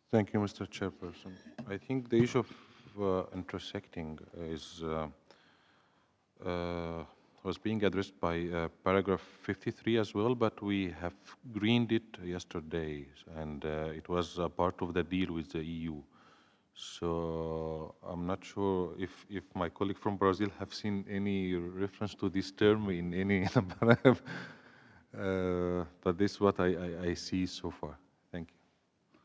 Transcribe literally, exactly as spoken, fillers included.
Thank you, Mister Chairperson. I think the issue of uh, intersecting is uh, uh, was being addressed by uh, paragraph fifty-three as well, but we have greened it yesterday, and uh, it was a part of the deal with the E U. So I'm not sure if, if my colleague from Brazil have seen any reference to this term in any paragraph, uh, but this is what I, I, I see so far.